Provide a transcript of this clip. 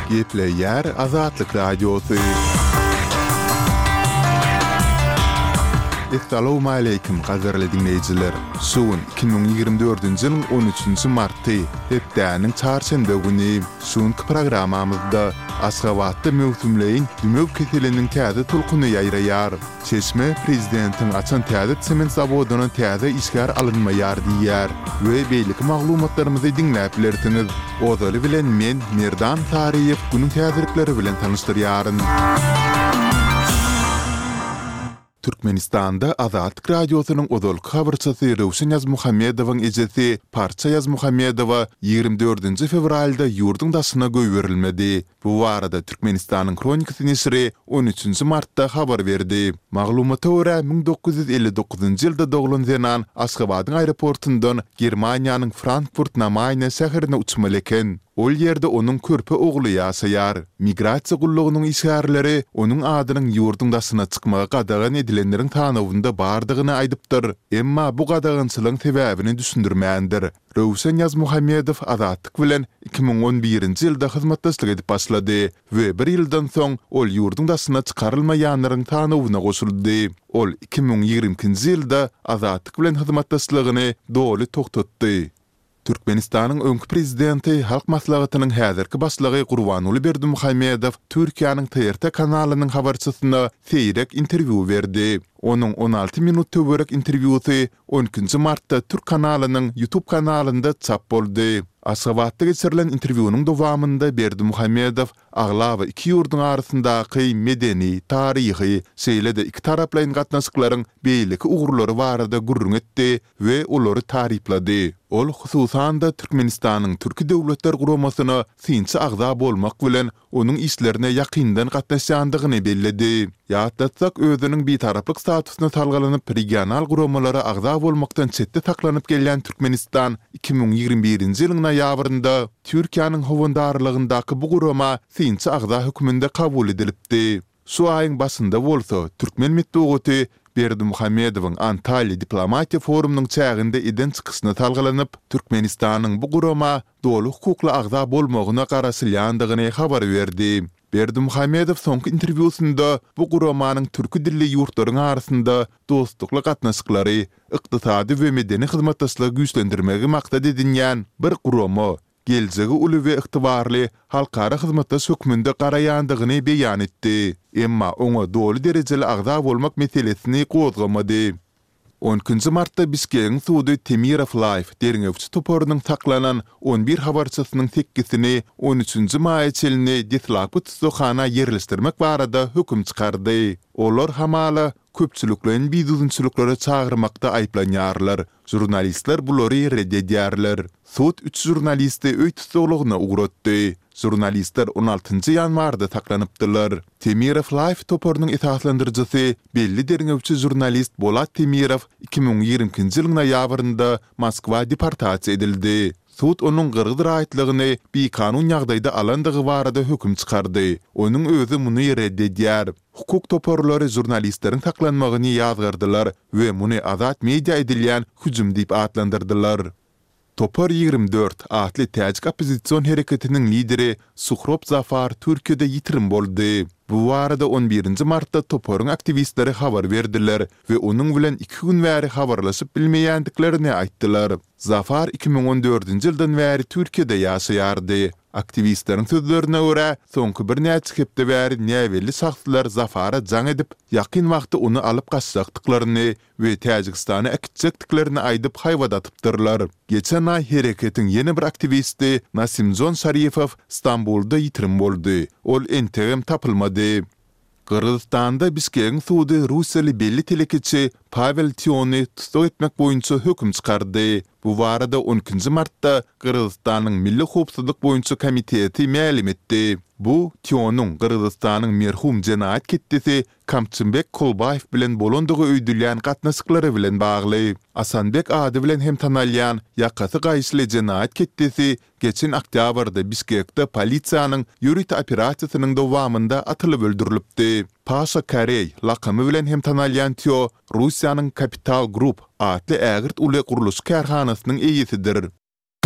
Gepleyer Azatlık Radyosu. Assalamu alaykum qadarly dinleyijiler. Suun 2024-nji ýylyň 13-nji marty, hepdäniň çarşamba güni suňky programamyzda Aşgabatda mewsumleýin dümek keseliniň täze tulkuny ýaýraýar. Çeşme prezidentiň açan täze sement zawodynyň täze işgär alynmaýar diýär we beýlik maglumatlarymyzy dinläp bilersiňiz. Ozaly bilen men Merdan Tariýew günüň täzelikleri bilen tanışdyrýaryn. Türkmenistan'da Azatlyk Radyosu'nun ozalky habarçysy Rewşen Ýazmuhammedowyň ejesi Parça Ýazmuhammedowa 24 fevralda ýurdun daşyna göýberilmedi. Bu arada Türkmenistanyň Kronikasy nesri 13 martda habar berdi. Maglumata görä 1959-njy ýylda doglan Zenan Aşgabatyň aeroportundan Germaniýanyň Frankfurt na Main şäherine uçmaly eken. Ol ýerde onuň körpe ogly ýaşaýar. Migrasiýa gullugynyň işgärleri onuň adynyň ýurdun daşyna çykmagy gadagan edilenleriň tanawynda bardygyny aýdypdyr. Emma bu gadagançylygyň sebäbini düşündirmändir. Rewşen Ýazmuhammedow Azatlyk bilen 2011-nji ýylda hyzmatdaşlyk edip başlady we bir ýyldan soň ol ýurdun daşyna çykarylmaýanlaryň tanawyna goşuldy. Ol 2020-nji ýylda Azatlyk bilen hyzmatdaşlygyny doly toktatdy. Türkmenistanyň öňkü prezidenti Halk Maslahatynyň häzirki başlygy Gurbanuly Berdimuhammedow Türkiýanyň TRT kanalynyň habarçysyna seýrek interwýu berdi. Onun 16 minut töwerek interwýusy 12 martda Türk kanalynyň YouTube kanalynda çap boldy. Aşgabatda geçirilen interwýunyň dowamında Berdimuhammedow aglawa iki ýurdun arasyndaky medeni, taryhy, şeýle-de iki taraplaryň gatnaşyklaryň beýleki ugurlary barada gurrun etdi we olary taryplady. Ol hususan da Türkmenistanyň türki döwletler guramasyna sinçi agza bolmak bilen onuň işlerine ýakyndan gatnaşandygyny belledi. Ýatlatsak özüniň bir taraplyk statusyna talgalanyp regional guramalara agza bolmakdan çetde taklanyp gelýän Türkmenistan 2021-nji ýylyň noýabrynda Türkiýanyň howandarlygyndaky bu gurama sinçi agza hökmünde kabul edilipdi. Şu aýyň başynda bolsa Türkmen mitbugaty Berdimuhammedowyň Antalya diplomatiýa forumynyň çäginde eden çykyşyna talgalanyp Türkmenistanyň bu gurama doly hukukly agza bolmagyna garaşylýandygyny habar berdi. Berdimuhammedow soňky interwýusynda bu guramanyň türki dilli ýurtlaryň arasynda dostlukly gatnaşyklary, ykdysady we medeni hyzmatdaşlygy güýçlendirmegi maksat edilýän bir gurama, geljegi uly we ygtybarly halkara hyzmatdaş hökmünde garaýandygyny beýan etdi. Emma oňa doly derejeli agza bolmak meselesini gozgamady. 10 martda Bişkekiň suwdy Temirov Life derňewçi toporunyň taklanan 11 habarçysynyň tekkisini 13 maý çelini dislapyt sohana ýerleşdirmek barada höküm çykardy. Olar hamala köpçülüklerin biýdüzünçülüklere çağırmakda aýplanýarlar. Jurnalistler bulary reddedýärler. Sud 3 jurnalisti öý tutulugyna uğratdy. Jurnalistler 16 ýanwarda taklanypdylar. Temirov Life toporunyň esaslandyrjysy belli derňewçi jurnalist Bolat Temirov 2020-nji ýylyň noýabrynda Moskwa deportasiýa edildi. Sud onuň gyrgyz raýatlygyny bir kanun ýagdaýda alandygy barada höküm çykardy. Onuň özü muny reddedýär. Hukuk toporlary jurnalistleriň taklanmagyny ýazgyrdylar we muny azat media edilýän hüjüm diýip adlandyrdylar. Topor 24 atly täjik opozisiýon hereketiniň lideri Suhrop Zafar Türkiýede ýitirim boldy. Bu arada 11 martda Toporun aktivistleri habar berdiler ve onun bilen 2 gün bäri habarlaşyp bilmeýändiklerini aýtdylar. Zafar 2014-nji ýyldan bäri Türkiýede ýaşaýardy. Aktivistleriň sözlerine görä, soňky bir näçe hepde bäri näwelli şahslar Zafara jaň edip, ýakyn wagtda onu alyp gaçjakdyklaryny we Täjikistana äkitjekdiklerini aýdyp haýwadatypdyrlar. Geçen ay hereketiň ýene bir aktivisti Nasimjon Şarifow Istanbulda ýitirim boldy. Ol entegem tapylmady. Kırgızstanda Bişkekiň suwdy Russiýaly belli telekiçi Pavel Tiony tutsak etmek boýunça höküm çykardy. Bu barada 12 martda Kırgızstanyň Milli Howpsuzlyk boýunça komiteti ma'lum etdi. Bu Tionyň Kırgızstanyň merhum jenayet ketdisi Kamçynbek Kolbayew bilen bolandygy öýdülýän gatnaşyklary bilen bagly. Asanbek ady bilen hem tanalýan ýakasy gaýşly jenayet ketdisi geçen oktýabrda Bişkekde polisiýanyň ýürüt operasiýasynyň dowamında atylyp öldürilipdi. Pasha Karey lakamy bilen hem tanalýan Tio Russiýanyň Capital Group atly ägirt uly guruluş kärhanasynyň eýisidir.